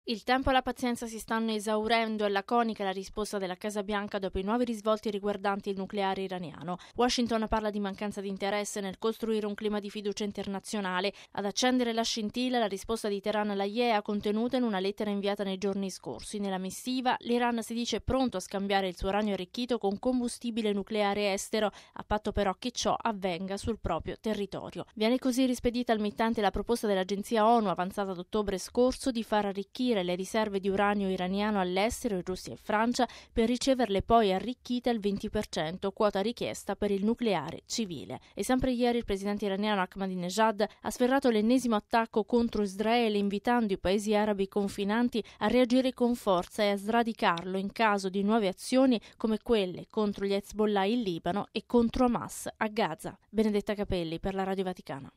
Il tempo e la pazienza si stanno esaurendo e laconica è la risposta della Casa Bianca dopo i nuovi risvolti riguardanti il nucleare iraniano. Washington parla di mancanza di interesse nel costruire un clima di fiducia internazionale. Ad accendere la scintilla la risposta di Teheran alla IAEA contenuta in una lettera inviata nei giorni scorsi. Nella missiva l'Iran si dice pronto a scambiare il suo uranio arricchito con combustibile nucleare estero, a patto però che ciò avvenga sul proprio territorio. Viene così rispedita al mittente la proposta dell'agenzia ONU avanzata ad ottobre scorso di far arricchire le riserve di uranio iraniano all'estero in Russia e Francia per riceverle poi arricchite al 20%, quota richiesta per il nucleare civile. E sempre ieri il presidente iraniano Ahmadinejad ha sferrato l'ennesimo attacco contro Israele, invitando i paesi arabi confinanti a reagire con forza e a sradicarlo in caso di nuove azioni come quelle contro gli Hezbollah in Libano e contro Hamas a Gaza. Benedetta Capelli per la Radio Vaticana.